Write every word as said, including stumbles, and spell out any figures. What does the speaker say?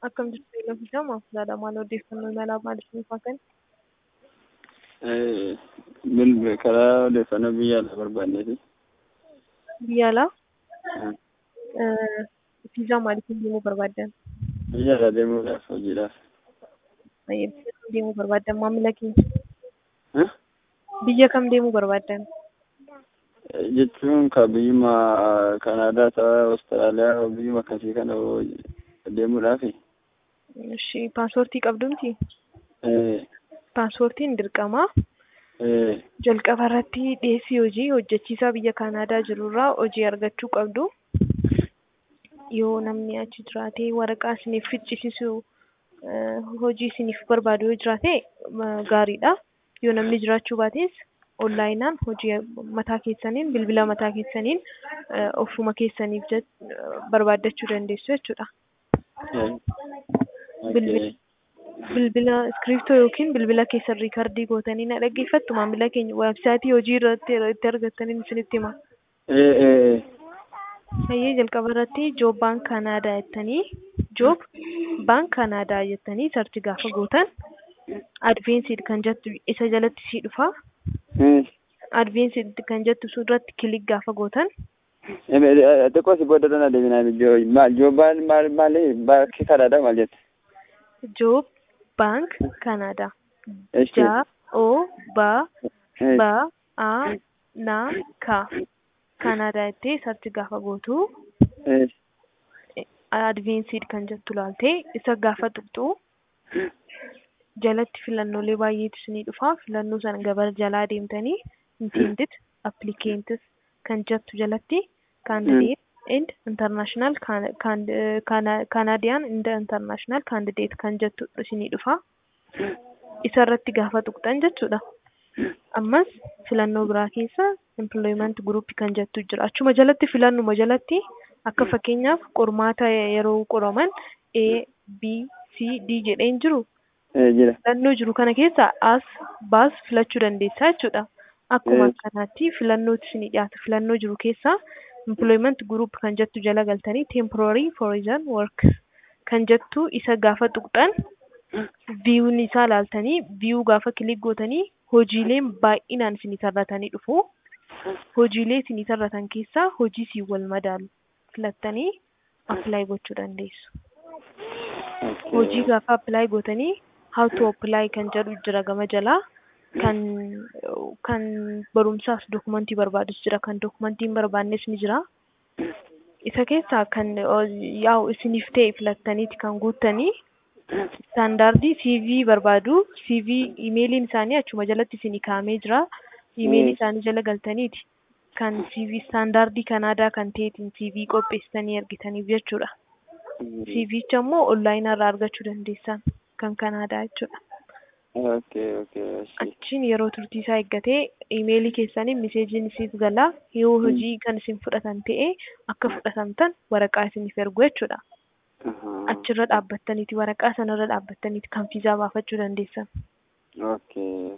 Akkam jirtu eeleeffatamaa fuudhaadha maal odeeffannoo imalaa maaliif fakkan? Bil karaa odeeffannoo biyya alaa barbaanneeti. Biyya alaa? Viizaa maaliif deemuu barbaaddan? Biyya alaa deemuudhaaf hojiidhaaf. Biyya kam deemuu barbaaddan maamila keenya? Biyya kam deemuu barbaaddan? Jechuun ka biyyuma Kanaadaa ta'aa Awustiraaliyaa biyyuma akkasii kana deemuudhaafi. Ishee paaspoortii qabdumti? Paaspoortiin dirqama. Jalqaba irratti dhiyeessii hojii hojjechiisaa biyya Kanaadaa jirurraa hojii argachuu qabdu. Yoo namni achi jiraatee waraqaa isiniif ficcisiisu hojii isiniif barbaadu yoo jiraate gaariidha. Yoo namni jiraachuu baates onlaayinaan hojii mataa keessaniin bilbila mataa keessaniin ofuma keessaniif barbaaddachuu dandeessu jechuudha. Bilbila iskiriiptoo yookiin bilbila keessan riikardii gootanii na dhaggeeffattu maamila keenya weebsaayitii hojii irratti itti argattaniin isinitti hima. Hayyee jalqaba irratti joob baank Kanaadaa jettanii joob baank Kanaadaa jettanii sarchi gaafa gootan adveensiid kan jettu isa jalatti sii dhufa. Adveensiid kan jettu irratti kilik gaafa gootan. Xiqqoo si booda dana deemina joobaan maal maali baankii Kanaadaa maal jette? Joob baank Kanaadaa. Ja o ba ba a na ka. Kanaadaa jettee sarchi gaafa gootu adveensiid kan jettu laaltee isa gaafa tuqxu jalatti filannoolee baay'eetu isinii dhufa. Filannoo sana gabar jalaa deemtanii intended applicants kan jettu jalatti candidate and international Canadian and international candidate kan jettu isinii dhufa. Isa irratti gaafa tuqxan jechuudha. Ammas filannoo biraa keessa employment group kan jettu jira. Achuma jalatti filannuma jalatti akka fakkeenyaaf qormaata yeroo qoraman A, B, C, D jedheen jiru. Filannoo jiru kana keessa as baas filachuu dandeessaa jechuudha. Akkuma kanaatti filannootti isinii dhiyaata. Filannoo jiru keessa employment group kan jettu jala galtanii temporary foreign work kan jettu isa gaafa tuqxan viiyuun isaa laaltanii viiyuu gaafa kilik gootanii hojiileen baay'inaan isinii tarratanii dhufu. Hojiilee isinii tarratan keessaa hojii siin wal madaalu filattanii apply gochuu dandeessu. Hojii gaafa apply gootanii how to apply kan jedhu jira gama jalaa. Kan kan barumsaas dokumentii barbaadus jira kan dokumentiin barbaannes ni jira. Isa keessaa kan yaa'u isiniif ta'e filattaniiti kan guuttanii istaandaardii C V barbaadu. C V imeeliin isaanii achuma jalatti isinii kaa'amee jira. Imeelii isaanii jala galtaniiti kan C V istaandaardii Kanaadaa kan ta'eetiin C V qopheessitanii ergitaniif jechuudha. C V'cha immoo onlaayinaa irraa argachuu dandeessan kan Kanaadaa jechuudha. Achiin yeroo turtii isaa eeggatee imeelii keessaniin miseejiin isiif galaa. Yoo hojii kan isin fudhatan ta'e akka fudhatamtan waraqaa isiniif ergu jechuudha. Achirra dhaabbattaniiti waraqaa sanarra dhaabbattaniiti kan viizaa baafachuu dandeessan.